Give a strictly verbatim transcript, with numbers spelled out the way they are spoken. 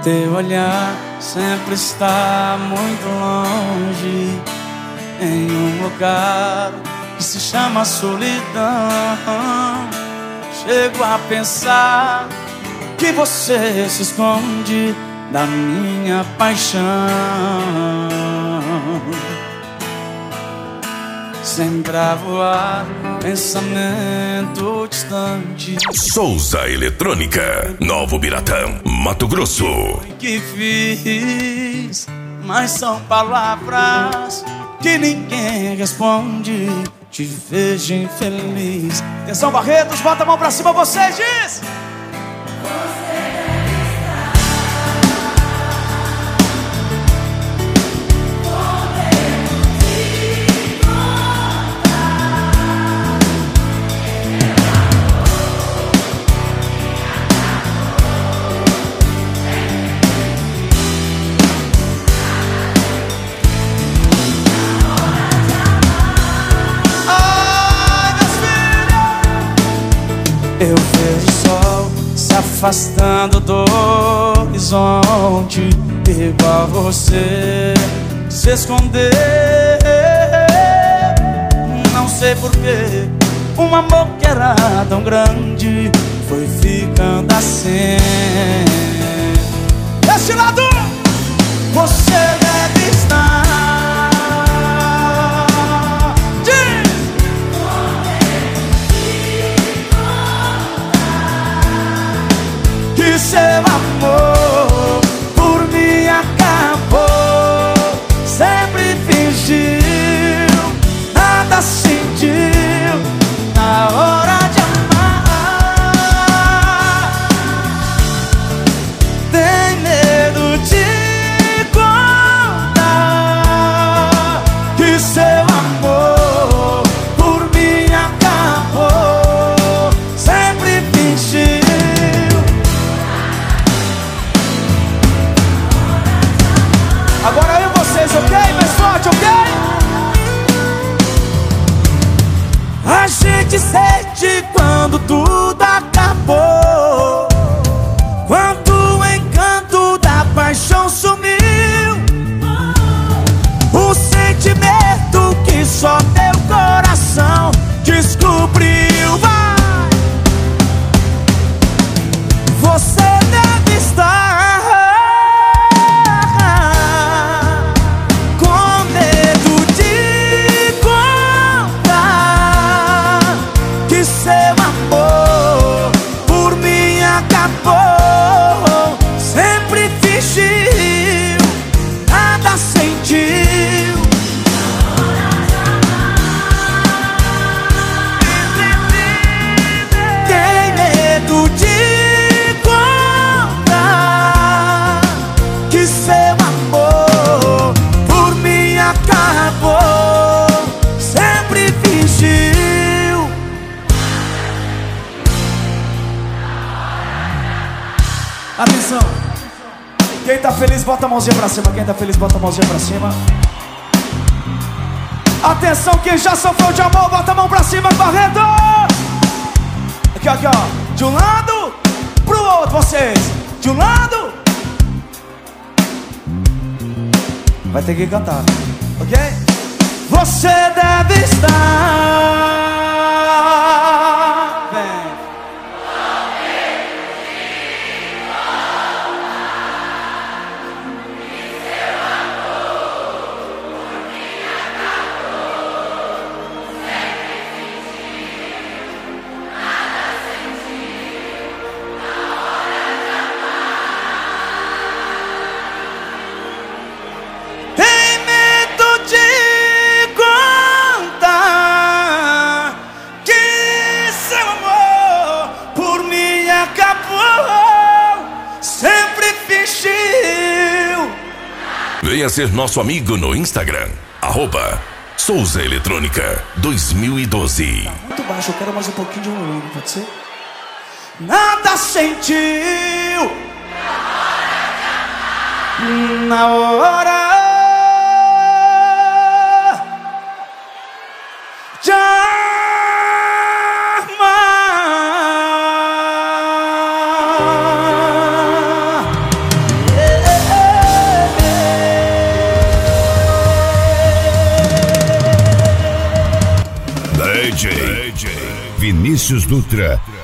teu olhar sempre está muito longe, em um lugar que se chama solidão. Chego a pensar que você se esconde da minha paixão. Sempre a voar, pensamento distante. Souza Eletrônica, Novo Biratã, Mato Grosso. Que fiz, mas são palavras que ninguém responde. Te vejo infeliz. Atenção, Barretos, bota a mão pra cima, você diz. Eu vejo o sol se afastando do horizonte, igual você se esconder. Não sei porquê, um amor que era tão grande foi ficando assim. Desse lado, você deve estar. Seu amor por mim acabou. Sempre fingiu, nada sentiu na hora de amar. Tem medo de contar que seu amor por mim acabou. Sempre fingiu. Agora eu e vocês, ok? Mais forte, ok? A gente sente quando tudo acabou, quando o encanto da paixão sumiu. O sentimento que só teu coração descobriu. Vai! Você deve estar sempre fingiu, nada sentiu. Tem medo de contar que seu amor por mim acabou. Sempre fingiu. Atenção, quem tá feliz bota a mãozinha pra cima. Quem tá feliz bota a mãozinha pra cima. Atenção, quem já sofreu de amor bota a mão pra cima, Barreto. Aqui, aqui, ó. De um lado pro outro, vocês. De um lado. Vai ter que cantar, ok? Você deve estar. Vem. Venha ser nosso amigo no Instagram, arroba Souza Eletrônica dois mil e doze. Tá muito baixo, eu quero mais um pouquinho de volume, pode ser? Nada sentiu na hora de amar. D J Vinícius Dutra.